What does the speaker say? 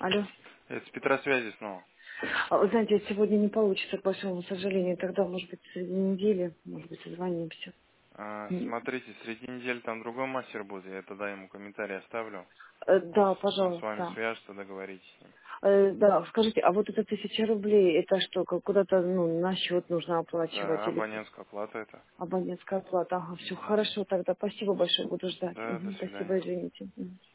Алло. Это с Петра связи снова. Вы знаете, сегодня не получится, к большому сожалению. Тогда, может быть, среди недели, может быть, созвонимся. Смотрите, среди недели там другой мастер будет, я тогда ему комментарий оставлю. Да, Он с вами пожалуйста. свяжется, договоритесь с ним. Да, скажите, а вот это 1000 рублей, это что, куда-то, ну, на счет нужно оплачивать Да, или абонентская плата это. абонентская плата? Ага, все Мгм. хорошо, тогда спасибо большое, буду ждать. Да, до Мгм, спасибо, свидания. извините. Мгм.